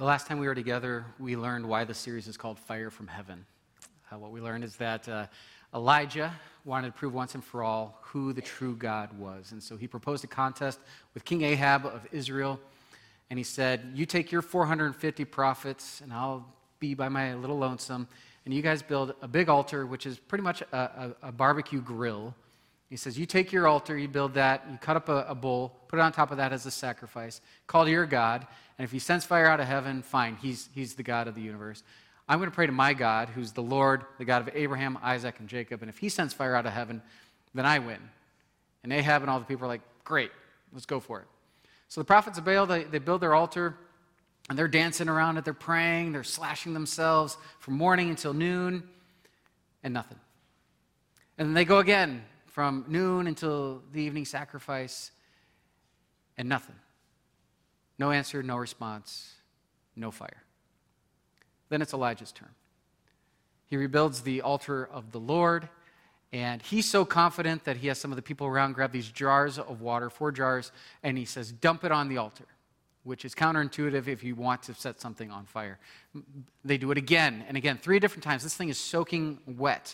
last time we were together, we learned why the series is called Fire from Heaven. What we learned is that Elijah wanted to prove once and for all who the true God was. And so he proposed a contest with King Ahab of Israel. And he said, you take your 450 prophets, and I'll be by my little lonesome. And you guys build a big altar, which is pretty much a barbecue grill. He says, you take your altar, you build that, you cut up a bowl, put it on top of that as a sacrifice, call to your God, and if he sends fire out of heaven, fine, he's the God of the universe. I'm going to pray to my God, who's the Lord, the God of Abraham, Isaac, and Jacob, and if he sends fire out of heaven, then I win. And Ahab and all the people are like, great, let's go for it. So the prophets of Baal, they build their altar, and they're dancing around it, they're praying, they're slashing themselves from morning until noon, and nothing. And then they go again, from noon until the evening sacrifice, and nothing. No answer, no response, no fire. Then it's Elijah's turn. He rebuilds the altar of the Lord, and he's so confident that he has some of the people around grab these jars of water, 4 jars, and he says, dump it on the altar, which is counterintuitive if you want to set something on fire. They do it again and again, 3 different times. This thing is soaking wet.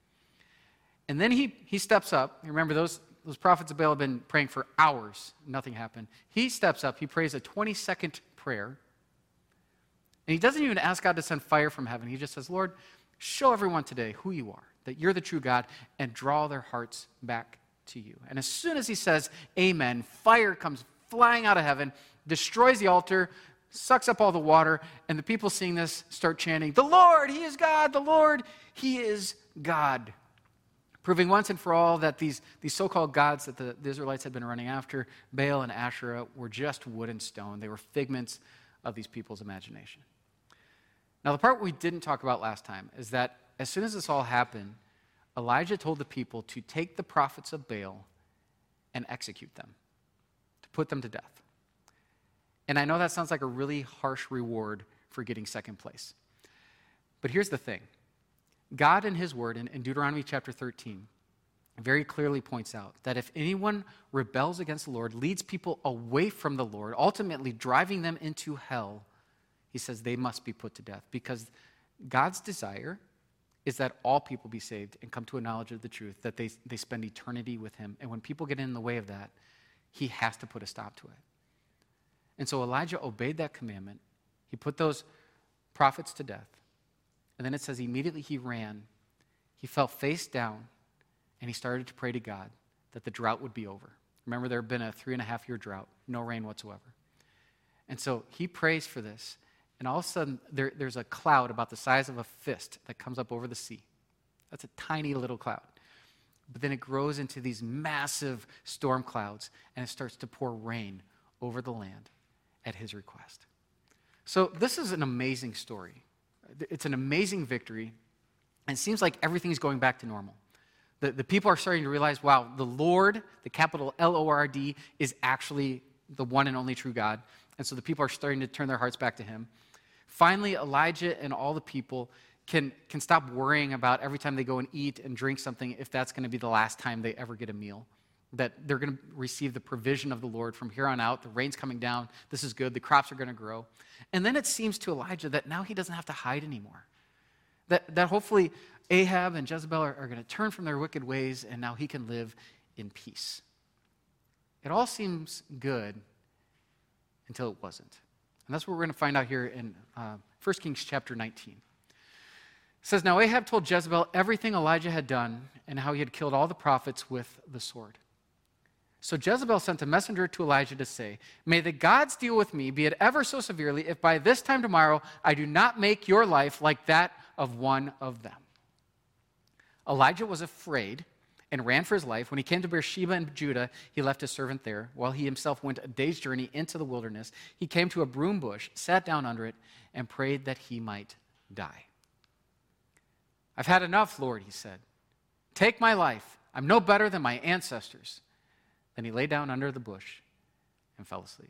And then he steps up. Remember, those prophets of Baal have been praying for hours. Nothing happened. He steps up. He prays a 20-second prayer. And he doesn't even ask God to send fire from heaven. He just says, Lord, show everyone today who you are, that you're the true God, and draw their hearts back to you. And as soon as he says, amen, fire comes flying out of heaven, destroys the altar, sucks up all the water, and the people seeing this start chanting, the Lord, he is God, the Lord, he is God. Proving once and for all that these so-called gods that the Israelites had been running after, Baal and Asherah, were just wood and stone. They were figments of these people's imagination. Now, the part we didn't talk about last time is that as soon as this all happened, Elijah told the people to take the prophets of Baal and execute them, to put them to death. And I know that sounds like a really harsh reward for getting second place. But here's the thing. God in his word, in Deuteronomy chapter 13, very clearly points out that if anyone rebels against the Lord, leads people away from the Lord, ultimately driving them into hell, he says they must be put to death, because God's desire is that all people be saved and come to a knowledge of the truth, that they spend eternity with him. And when people get in the way of that, he has to put a stop to it. And so Elijah obeyed that commandment. He put those prophets to death. And then it says immediately he ran, he fell face down, and he started to pray to God that the drought would be over. Remember, there had been a 3.5-year drought, no rain whatsoever. And so he prays for this, and all of a sudden there's a cloud about the size of a fist that comes up over the sea. That's a tiny little cloud. But then it grows into these massive storm clouds, and it starts to pour rain over the land at his request. So this is an amazing story. It's an amazing victory, and it seems like everything's going back to normal. The people are starting to realize, wow, the Lord, the capital L-O-R-D, is actually the one and only true God. And so the people are starting to turn their hearts back to him. Finally, Elijah and all the people can stop worrying about every time they go and eat and drink something, if that's going to be the last time they ever get a meal. That they're going to receive the provision of the Lord from here on out. The rain's coming down. This is good. The crops are going to grow. And then it seems to Elijah that now he doesn't have to hide anymore. That hopefully Ahab and Jezebel are going to turn from their wicked ways, and now he can live in peace. It all seems good until it wasn't. And that's what we're going to find out here in 1 Kings chapter 19. It says, now Ahab told Jezebel everything Elijah had done and how he had killed all the prophets with the sword. So Jezebel sent a messenger to Elijah to say, may the gods deal with me, be it ever so severely, if by this time tomorrow I do not make your life like that of one of them. Elijah was afraid and ran for his life. When he came to Beersheba in Judah, he left his servant there. While he himself went a day's journey into the wilderness, he came to a broom bush, sat down under it, and prayed that he might die. I've had enough, Lord, he said. Take my life. I'm no better than my ancestors. Then he lay down under the bush and fell asleep.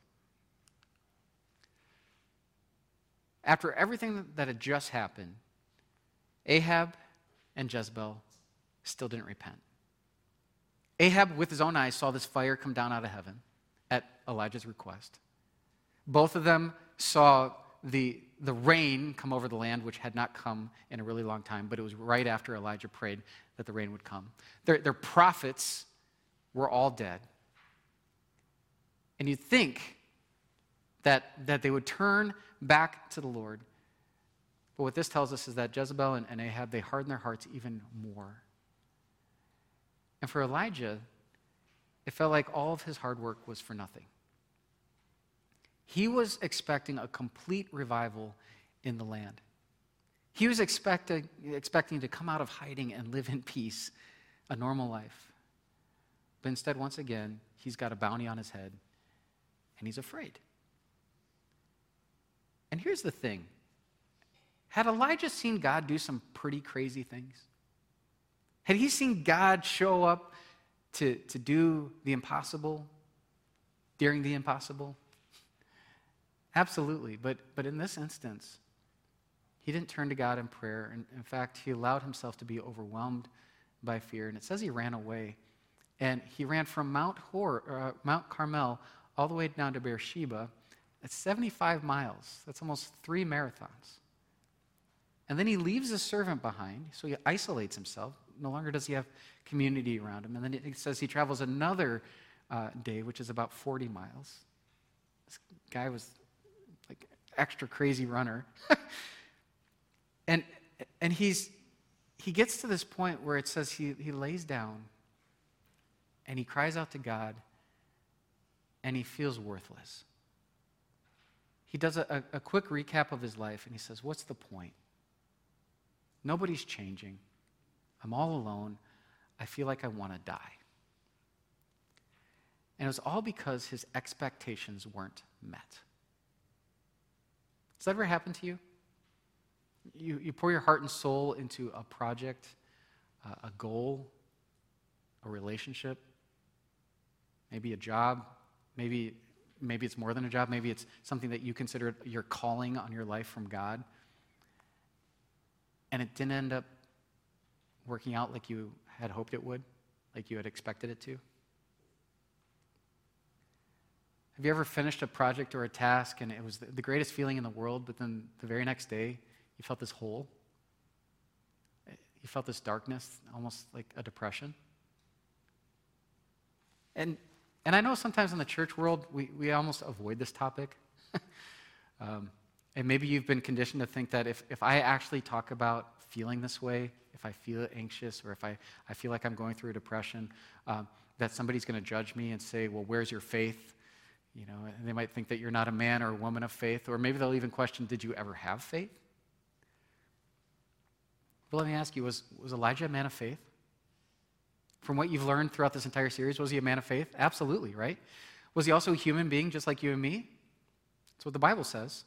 After everything that had just happened, Ahab and Jezebel still didn't repent. Ahab, with his own eyes, saw this fire come down out of heaven at Elijah's request. Both of them saw the rain come over the land, which had not come in a really long time, but it was right after Elijah prayed that the rain would come. Their prophets were all dead. And you'd think that they would turn back to the Lord. But what this tells us is that Jezebel and Ahab, they hardened their hearts even more. And for Elijah, it felt like all of his hard work was for nothing. He was expecting a complete revival in the land. He was expecting to come out of hiding and live in peace, a normal life. But instead, once again, he's got a bounty on his head, and he's afraid. And here's the thing. Had Elijah seen God do some pretty crazy things? Had he seen God show up to do the impossible during the impossible? Absolutely. But in this instance, he didn't turn to God in prayer. And in fact, he allowed himself to be overwhelmed by fear. And it says he ran away. And he ran from Mount Carmel all the way down to Beersheba. That's 75 miles. That's almost 3 marathons. And then he leaves his servant behind, so he isolates himself. No longer does he have community around him. And then it says he travels another day, which is about 40 miles. This guy was like extra crazy runner. and he gets to this point where it says he lays down and he cries out to God and he feels worthless. He does a quick recap of his life and he says, what's the point? Nobody's changing. I'm all alone. I feel like I want to die. And it was all because his expectations weren't met. Does that ever happen to you? You pour your heart and soul into a project, a goal, a relationship, maybe a job, maybe it's more than a job, maybe it's something that you consider your calling on your life from God. And it didn't end up working out like you had hoped it would, like you had expected it to. Have you ever finished a project or a task and it was the greatest feeling in the world, but then the very next day you felt this hole? You felt this darkness, almost like a depression? And I know sometimes in the church world we almost avoid this topic. And maybe you've been conditioned to think that if I actually talk about feeling this way, if I feel anxious, or if I feel like I'm going through a depression, that somebody's going to judge me and say, well, where's your faith? You know, and they might think that you're not a man or a woman of faith, or maybe they'll even question, did you ever have faith? But let me ask you, was Elijah a man of faith? From what you've learned throughout this entire series, was he a man of faith? Absolutely, right? Was he also a human being just like you and me? That's what the Bible says.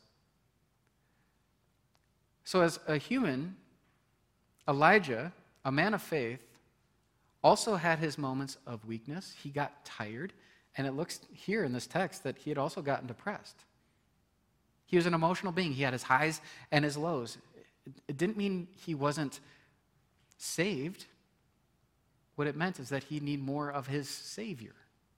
So as a human, Elijah, a man of faith, also had his moments of weakness. He got tired, and it looks here in this text that he had also gotten depressed. He was an emotional being. He had his highs and his lows. It didn't mean he wasn't saved. What it meant is that he needed more of his Savior.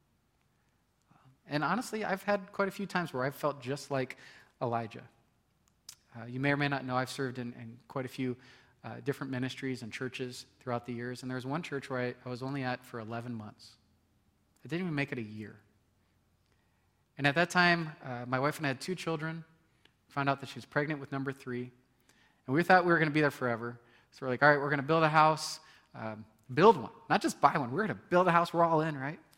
And honestly, I've had quite a few times where I've felt just like Elijah. You may or may not know I've served in quite a few different ministries and churches throughout the years. And there was one church where I was only at for 11 months. I didn't even make it a year. And at that time, my wife and I had 2 children. Found out that she was pregnant with number 3. And we thought we were going to be there forever. So we're like, all right, we're going to build a house. Build one, not just buy one. We're going to build a house. We're all in, right?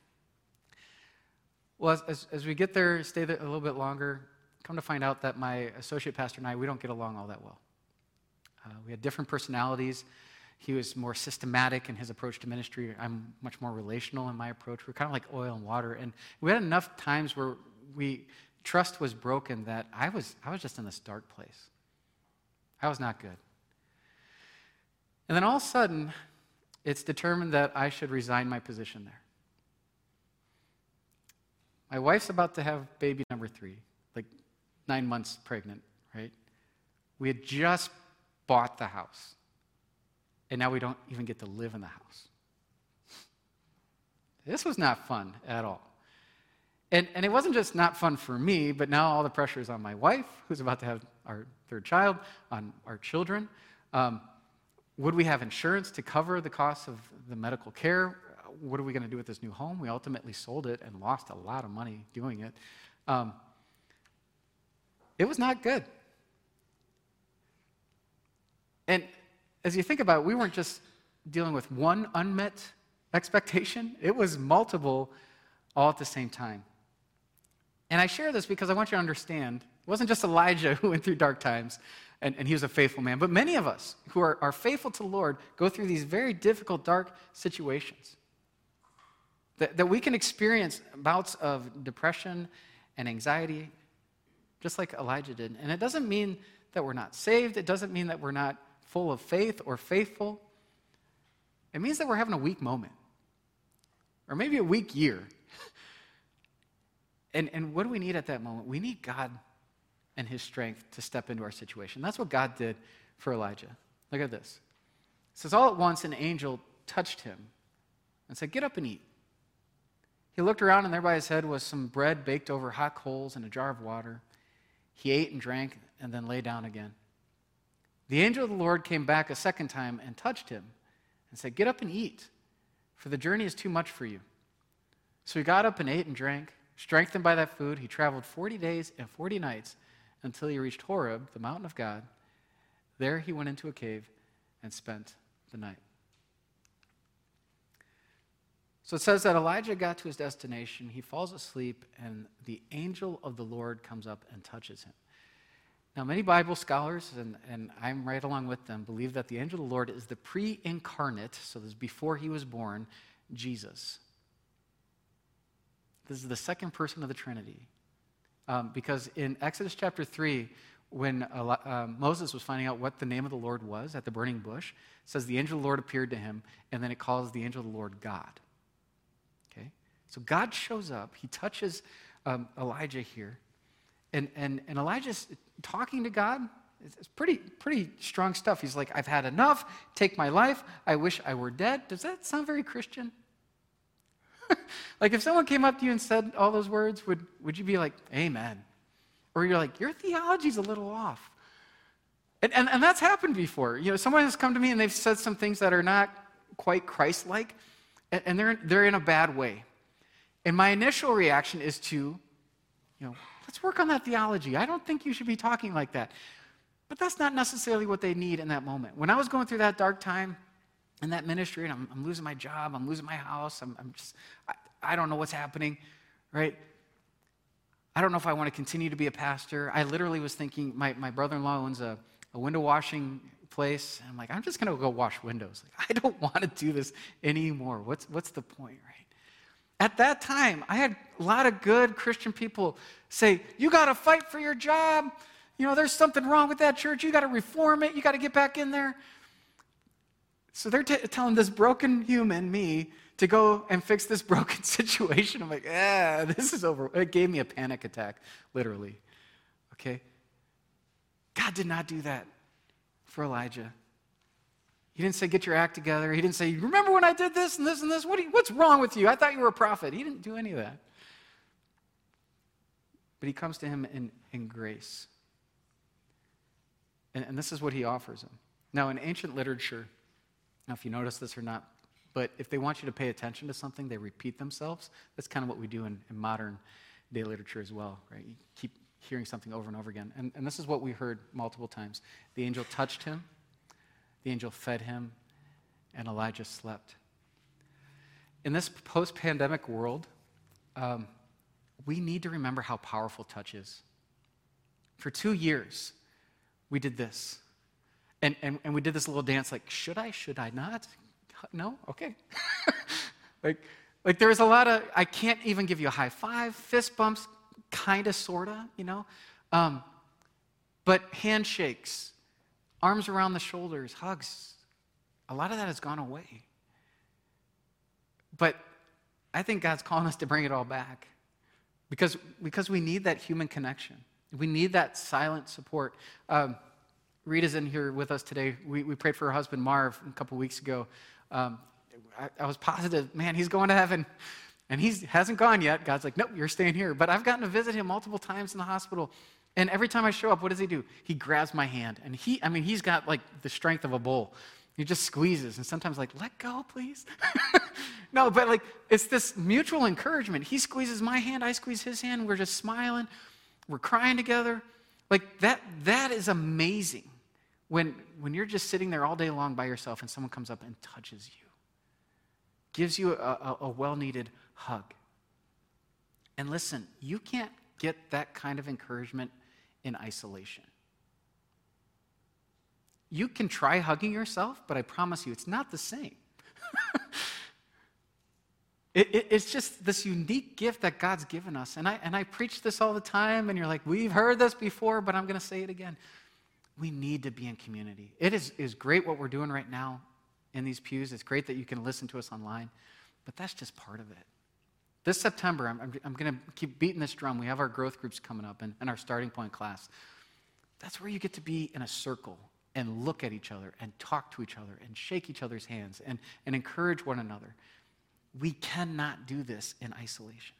Well, as we get there, stay there a little bit longer, come to find out that my associate pastor and I, we don't get along all that well. We had different personalities. He was more systematic in his approach to ministry. I'm much more relational in my approach. We're kind of like oil and water. And we had enough times where trust was broken that I was just in this dark place. I was not good. And then all of a sudden, it's determined that I should resign my position there. My wife's about to have baby number 3, like 9 months pregnant, right? We had just bought the house, and now we don't even get to live in the house. This was not fun at all. And it wasn't just not fun for me, but now all the pressure is on my wife, who's about to have our third child, on our children. Would we have insurance to cover the costs of the medical care? What are we going to do with this new home? We ultimately sold it and lost a lot of money doing it. It was not good. And as you think about it, we weren't just dealing with one unmet expectation. It was multiple all at the same time. And I share this because I want you to understand, it wasn't just Elijah who went through dark times, and he was a faithful man, but many of us who are faithful to the Lord go through these very difficult, dark situations. That we can experience bouts of depression and anxiety, just like Elijah did. And it doesn't mean that we're not saved. It doesn't mean that we're not full of faith or faithful. It means that we're having a weak moment, or maybe a weak year. And what do we need at that moment? We need God and his strength to step into our situation. That's what God did for Elijah. Look at this. It says, all at once an angel touched him and said, get up and eat. He looked around, and there by his head was some bread baked over hot coals and a jar of water. He ate and drank and then lay down again. The angel of the Lord came back a second time and touched him and said, get up and eat, for the journey is too much for you. So he got up and ate and drank. Strengthened by that food, he traveled 40 days and 40 nights until he reached Horeb, the mountain of God. There he went into a cave and spent the night. So it says that Elijah got to his destination, he falls asleep, and the angel of the Lord comes up and touches him. Now, many Bible scholars, and I'm right along with them, believe that the angel of the Lord is the pre-incarnate, so this is before he was born, Jesus. This is the second person of the Trinity. Because in Exodus chapter 3, when Moses was finding out what the name of the Lord was at the burning bush, it says the angel of the Lord appeared to him, and then it calls the angel of the Lord God. Okay? So God shows up. He touches Elijah here. And Elijah's talking to God. It's pretty strong stuff. He's like, I've had enough. Take my life. I wish I were dead. Does that sound very Christian? Like if someone came up to you and said all those words, would you be like, amen? Or you're like, your theology's a little off. And that's happened before. You know, someone has come to me and they've said some things that are not quite Christ-like, and they're in a bad way. And my initial reaction is to, let's work on that theology. I don't think you should be talking like that. But that's not necessarily what they need in that moment. When I was going through that dark time in that ministry, and I'm losing my job, I'm losing my house, I don't know what's happening, right? I don't know if I want to continue to be a pastor. I literally was thinking, my brother-in-law owns a window washing place, and I'm like, I'm just going to go wash windows. Like, I don't want to do this anymore. What's the point, right? At that time, I had a lot of good Christian people say, you got to fight for your job. There's something wrong with that church. You got to reform it. You got to get back in there. So they're telling this broken human, me, to go and fix this broken situation. I'm like, this is over. It gave me a panic attack, literally. Okay? God did not do that for Elijah. He didn't say, get your act together. He didn't say, remember when I did this and this and this? What's wrong with you? I thought you were a prophet. He didn't do any of that. But he comes to him in grace. And this is what he offers him. Now, in ancient literature, I don't know if you notice this or not, but if they want you to pay attention to something, they repeat themselves. That's kind of what we do in modern day literature as well, right? You keep hearing something over and over again. And this is what we heard multiple times. The angel touched him, the angel fed him, and Elijah slept. In this post-pandemic world, we need to remember how powerful touch is. For 2 years, we did this. And we did this little dance like, should I not? No? Okay. like there was a lot of, I can't even give you a high five, fist bumps, kind of, sort of, but handshakes, arms around the shoulders, hugs, a lot of that has gone away. But I think God's calling us to bring it all back because we need that human connection. We need that silent support. Rita's in here with us today. We prayed for her husband, Marv, a couple weeks ago. I was positive, man, he's going to heaven. And he hasn't gone yet. God's like, nope, you're staying here. But I've gotten to visit him multiple times in the hospital. And every time I show up, what does he do? He grabs my hand. And he's got like the strength of a bull. He just squeezes. And sometimes like, let go, please. No, but like, it's this mutual encouragement. He squeezes my hand, I squeeze his hand. We're just smiling. We're crying together. Like that is amazing. When you're just sitting there all day long by yourself and someone comes up and touches you, gives you a well-needed hug. And listen, you can't get that kind of encouragement in isolation. You can try hugging yourself, but I promise you, it's not the same. It's just this unique gift that God's given us. And I preach this all the time, and you're like, we've heard this before, but I'm going to say it again. We need to be in community. It is great what we're doing right now in these pews. It's great that you can listen to us online, but that's just part of it. This September, I'm going to keep beating this drum. We have our growth groups coming up and our starting point class. That's where you get to be in a circle and look at each other and talk to each other and shake each other's hands and encourage one another. We cannot do this in isolation.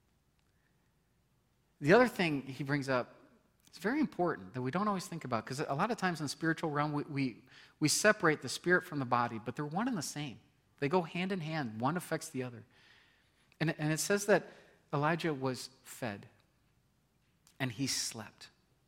The other thing he brings up, it's very important that we don't always think about, because a lot of times in the spiritual realm, we separate the spirit from the body, but they're one and the same. They go hand in hand. One affects the other. And it says that Elijah was fed and he slept.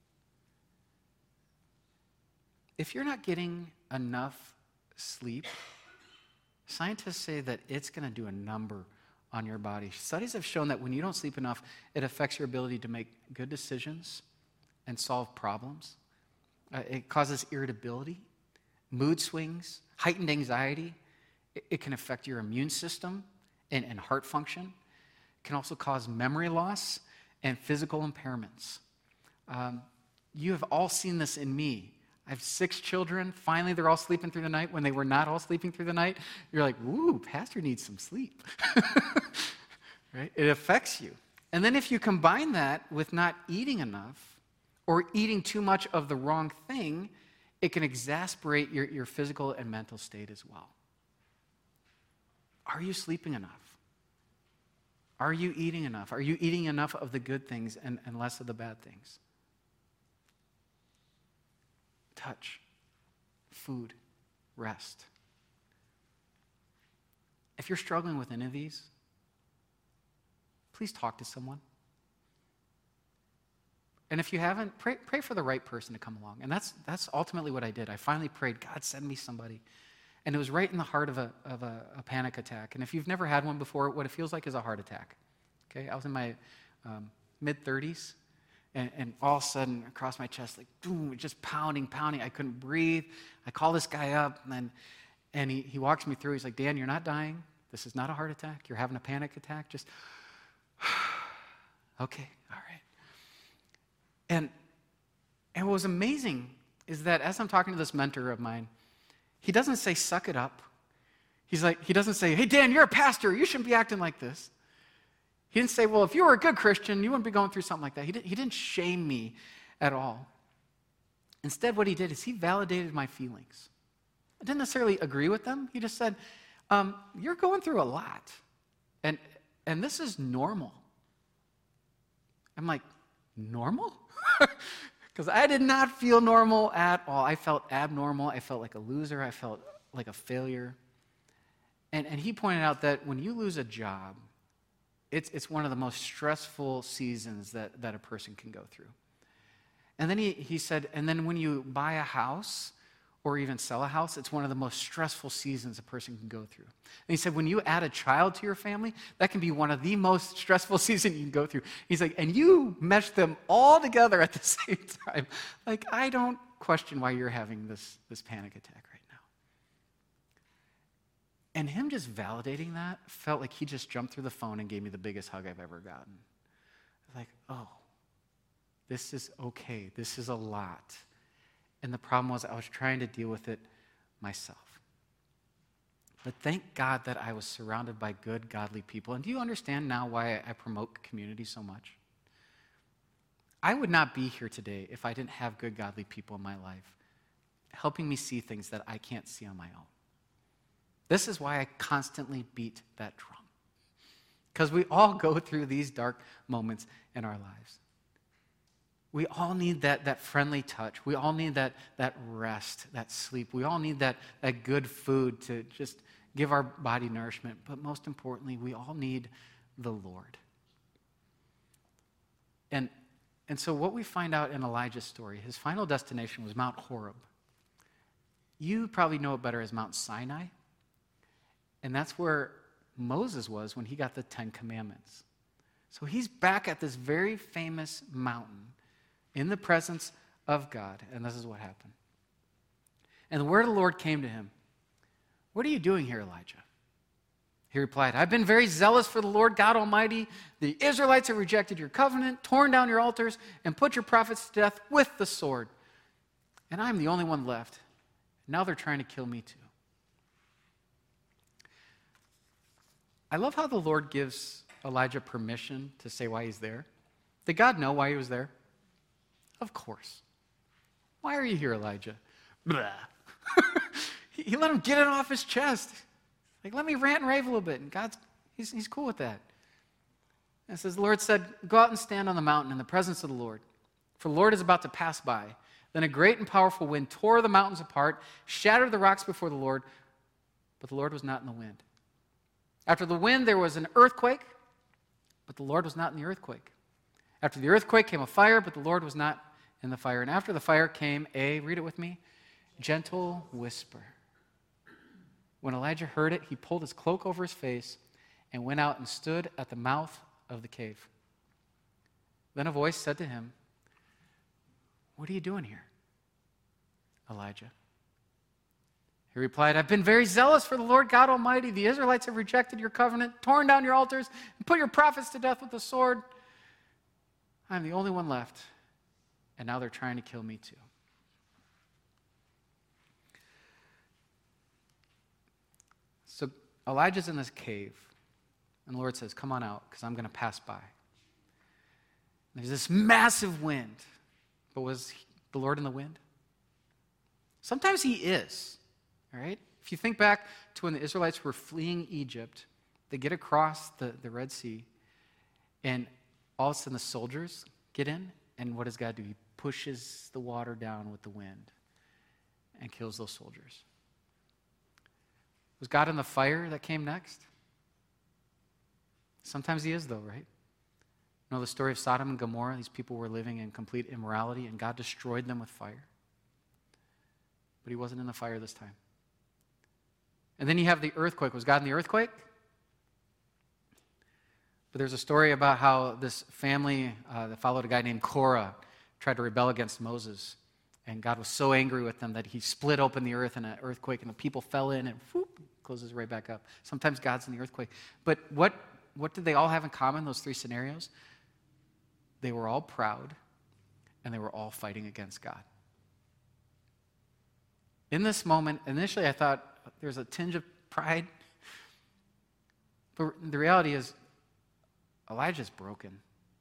If you're not getting enough sleep, scientists say that it's going to do a number on your body. Studies have shown that when you don't sleep enough, it affects your ability to make good decisions and solve problems. It causes irritability, mood swings, heightened anxiety. It can affect your immune system and heart function. It can also cause memory loss and physical impairments. You have all seen this in me. I have 6 children. Finally, they're all sleeping through the night when they were not all sleeping through the night. You're like, ooh, pastor needs some sleep. Right? It affects you. And then if you combine that with not eating enough or eating too much of the wrong thing, it can exasperate your physical and mental state as well. Are you sleeping enough? Are you eating enough? Are you eating enough of the good things and less of the bad things? Touch, food, rest. If you're struggling with any of these, please talk to someone. And if you haven't, pray for the right person to come along. And that's ultimately what I did. I finally prayed, God, send me somebody. And it was right in the heart of a panic attack. And if you've never had one before, what it feels like is a heart attack. Okay, I was in my mid-30s. And all of a sudden, across my chest, like, boom, just pounding. I couldn't breathe. I call this guy up, and he walks me through. He's like, Dan, you're not dying. This is not a heart attack. You're having a panic attack. Just, okay, all right. And what was amazing is that as I'm talking to this mentor of mine, he doesn't say, suck it up. He doesn't say, hey, Dan, you're a pastor. You shouldn't be acting like this. He didn't say, well, if you were a good Christian, you wouldn't be going through something like that. He didn't shame me at all. Instead, what he did is he validated my feelings. I didn't necessarily agree with them. He just said, you're going through a lot, and this is normal. I'm like, normal? Because I did not feel normal at all. I felt abnormal. I felt like a loser. I felt like a failure. And he pointed out that when you lose a job, it's one of the most stressful seasons that a person can go through. And then he said, and then when you buy a house or even sell a house, it's one of the most stressful seasons a person can go through. And he said, when you add a child to your family, that can be one of the most stressful seasons you can go through. He's like, and you mesh them all together at the same time. Like, I don't question why you're having this panic attack right now. And him just validating that felt like he just jumped through the phone and gave me the biggest hug I've ever gotten. Like, oh, this is okay. This is a lot. And the problem was I was trying to deal with it myself. But thank God that I was surrounded by good, godly people. And do you understand now why I promote community so much? I would not be here today if I didn't have good, godly people in my life helping me see things that I can't see on my own. This is why I constantly beat that drum. Because we all go through these dark moments in our lives. We all need that friendly touch. We all need that rest, that sleep. We all need that good food to just give our body nourishment. But most importantly, we all need the Lord. And so what we find out in Elijah's story, his final destination was Mount Horeb. You probably know it better as Mount Sinai. And that's where Moses was when he got the 10 Commandments. So he's back at this very famous mountain in the presence of God. And this is what happened. And the word of the Lord came to him. What are you doing here, Elijah? He replied, I've been very zealous for the Lord God Almighty. The Israelites have rejected your covenant, torn down your altars, and put your prophets to death with the sword. And I'm the only one left. Now they're trying to kill me too. I love how the Lord gives Elijah permission to say why he's there. Did God know why he was there? Of course. Why are you here, Elijah? Blah. He let him get it off his chest. Like, let me rant and rave a little bit. And he's cool with that. And it says, the Lord said, go out and stand on the mountain in the presence of the Lord. For the Lord is about to pass by. Then a great and powerful wind tore the mountains apart, shattered the rocks before the Lord, but the Lord was not in the wind. After the wind, there was an earthquake, but the Lord was not in the earthquake. After the earthquake came a fire, but the Lord was not in the fire. And after the fire came read it with me, gentle whisper. When Elijah heard it, he pulled his cloak over his face and went out and stood at the mouth of the cave. Then a voice said to him, what are you doing here, Elijah? He replied, I've been very zealous for the Lord God Almighty. The Israelites have rejected your covenant, torn down your altars, and put your prophets to death with the sword. I'm the only one left, and now they're trying to kill me too. So Elijah's in this cave, and the Lord says, come on out, because I'm going to pass by. There's this massive wind. But was the Lord in the wind? Sometimes he is, all right? If you think back to when the Israelites were fleeing Egypt, they get across the Red Sea, and all of a sudden the soldiers get in, and what does God do? He pushes the water down with the wind and kills those soldiers. Was God in the fire that came next? Sometimes he is, though, right? You know the story of Sodom and Gomorrah? These people were living in complete immorality, and God destroyed them with fire. But he wasn't in the fire this time. And then you have the earthquake. Was God in the earthquake? But there's a story about how this family that followed a guy named Korah tried to rebel against Moses. And God was so angry with them that he split open the earth in an earthquake, and the people fell in, and whoop, closes right back up. Sometimes God's in the earthquake. But what did they all have in common, those three scenarios? They were all proud, and they were all fighting against God. In this moment, initially I thought there's a tinge of pride. But the reality is, Elijah's broken.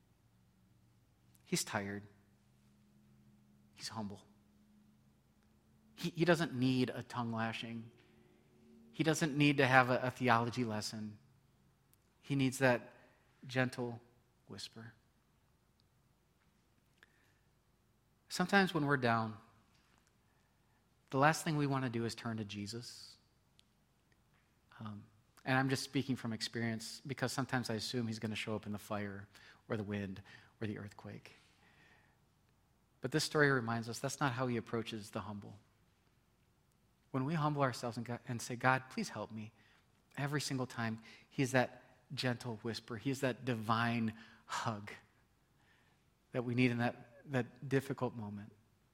He's tired. He's humble. He doesn't need a tongue lashing. He doesn't need to have a theology lesson. He needs that gentle whisper. Sometimes when we're down, the last thing we want to do is turn to Jesus. And I'm just speaking from experience because sometimes I assume he's going to show up in the fire or the wind or the earthquake. But this story reminds us that's not how he approaches the humble. When we humble ourselves and say, God, please help me, every single time, he is that gentle whisper. He is that divine hug that we need in that difficult moment.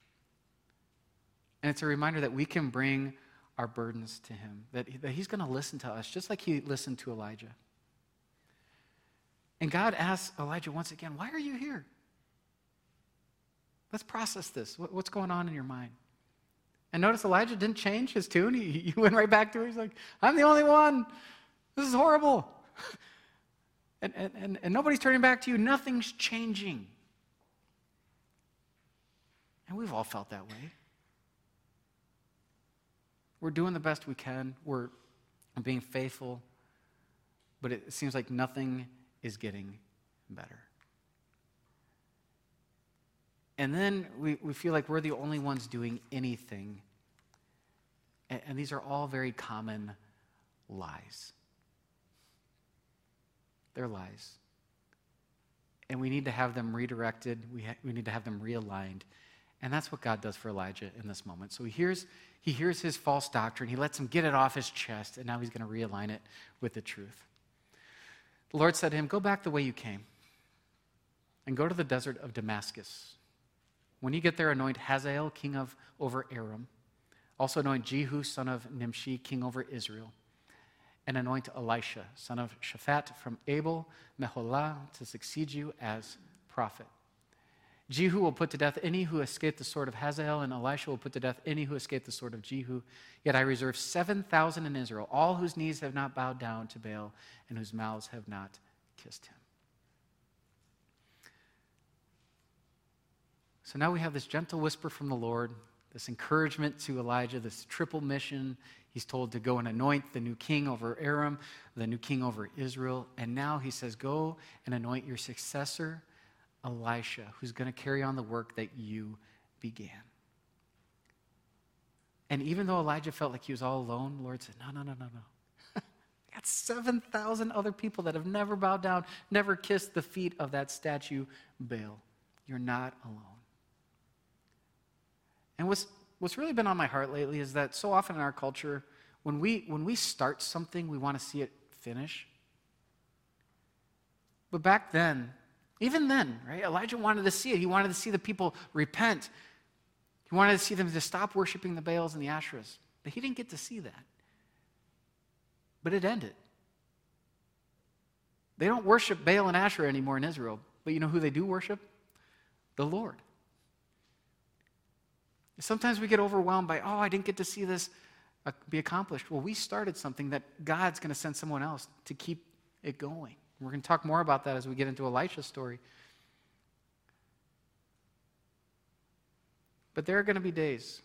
And it's a reminder that we can bring our burdens to him, that he's going to listen to us, just like he listened to Elijah. And God asks Elijah once again, why are you here? Let's process this. What's going on in your mind? And notice Elijah didn't change his tune. He went right back to it. He's like, I'm the only one. This is horrible. And nobody's turning back to you. Nothing's changing. And we've all felt that way. We're doing the best we can. We're being faithful. but it seems like nothing is getting better. And then we feel like we're the only ones doing anything. And these are all very common lies. They're lies. And we need to have them redirected. We need to have them realigned. And that's what God does for Elijah in this moment. So he hears his false doctrine. He lets him get it off his chest, and now he's going to realign it with the truth. The Lord said to him, "Go back the way you came and go to the desert of Damascus. When you get there, anoint Hazael, king over Aram. Also anoint Jehu, son of Nimshi, king over Israel. And anoint Elisha, son of Shaphat, from Abel Meholah, to succeed you as prophet. Jehu will put to death any who escape the sword of Hazael, and Elisha will put to death any who escape the sword of Jehu. Yet I reserve 7,000 in Israel, all whose knees have not bowed down to Baal, and whose mouths have not kissed him." So now we have this gentle whisper from the Lord, this encouragement to Elijah, this triple mission. He's told to go and anoint the new king over Aram, the new king over Israel. And now he says, go and anoint your successor, Elisha, who's going to carry on the work that you began. And even though Elijah felt like he was all alone, the Lord said, no. I got 7,000 other people that have never bowed down, never kissed the feet of that statue, Baal. You're not alone. And what's really been on my heart lately is that so often in our culture, when we start something, we want to see it finish. But back then, even then, right, Elijah wanted to see it. He wanted to see the people repent. He wanted to see them to stop worshiping the Baals and the Asherahs. But he didn't get to see that. But it ended. They don't worship Baal and Asherah anymore in Israel. But you know who they do worship? The Lord. Sometimes we get overwhelmed by, I didn't get to see this be accomplished. Well, we started something that God's going to send someone else to keep it going. We're going to talk more about that as we get into Elisha's story. But there are going to be days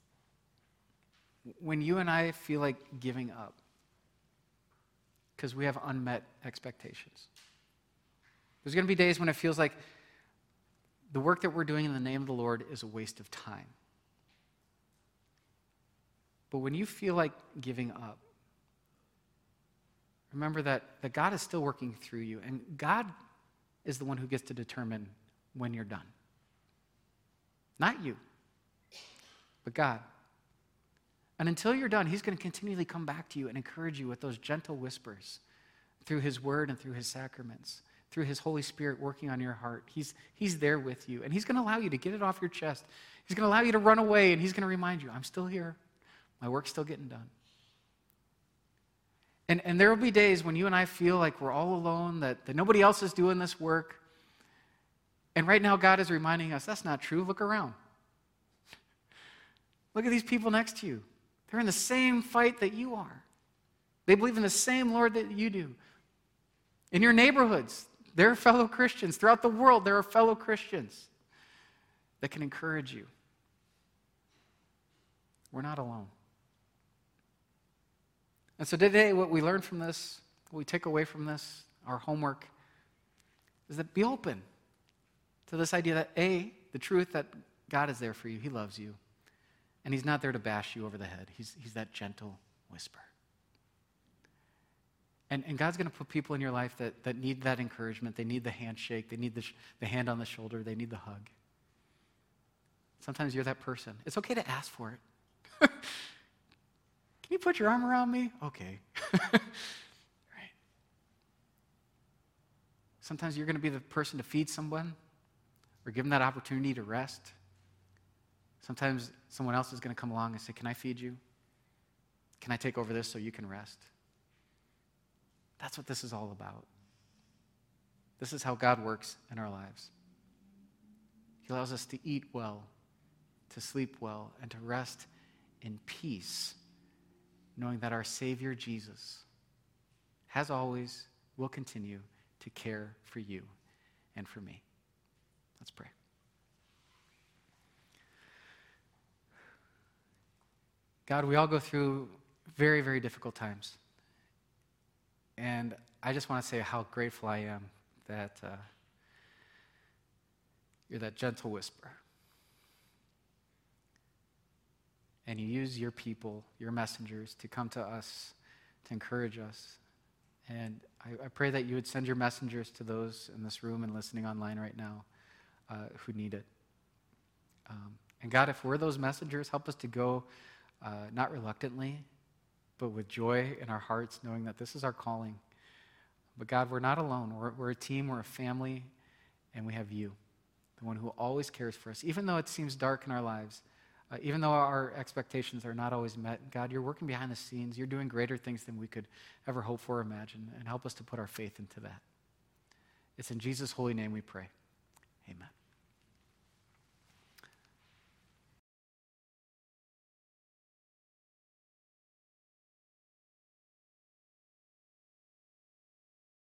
when you and I feel like giving up because we have unmet expectations. There's going to be days when it feels like the work that we're doing in the name of the Lord is a waste of time. But when you feel like giving up, remember that God is still working through you, and God is the one who gets to determine when you're done. Not you, but God. And until you're done, he's going to continually come back to you and encourage you with those gentle whispers through his word and through his sacraments, through his Holy Spirit working on your heart. He's there with you, and he's going to allow you to get it off your chest. He's going to allow you to run away, and he's going to remind you, I'm still here. My work's still getting done. And there will be days when you and I feel like we're all alone, that nobody else is doing this work. And right now, God is reminding us, that's not true. Look around. Look at these people next to you. They're in the same fight that you are. They believe in the same Lord that you do. In your neighborhoods, there are fellow Christians. Throughout the world, there are fellow Christians that can encourage you. We're not alone. And so today, what we learn from this, what we take away from this, our homework, is that be open to this idea that the truth that God is there for you, he loves you, and he's not there to bash you over the head. He's that gentle whisper. And God's going to put people in your life that need that encouragement. They need the handshake. They need the hand on the shoulder. They need the hug. Sometimes you're that person. It's okay to ask for it. Can you put your arm around me? Okay. Right. Sometimes you're going to be the person to feed someone or give them that opportunity to rest. Sometimes someone else is going to come along and say, can I feed you? Can I take over this so you can rest? That's what this is all about. This is how God works in our lives. He allows us to eat well, to sleep well, and to rest in peace, knowing that our Savior Jesus has always, will continue to care for you and for me. Let's pray. God, we all go through very, very difficult times. And I just want to say how grateful I am that you're that gentle whisper. And you use your people, your messengers, to come to us, to encourage us. And I pray that you would send your messengers to those in this room and listening online right now who need it. And God, if we're those messengers, help us to go not reluctantly, but with joy in our hearts, knowing that this is our calling. But God, we're not alone. We're a team, we're a family, and we have you, the one who always cares for us. Even though it seems dark in our lives, even though our expectations are not always met, God, you're working behind the scenes. You're doing greater things than we could ever hope for or imagine, and help us to put our faith into that. It's in Jesus' holy name we pray. Amen.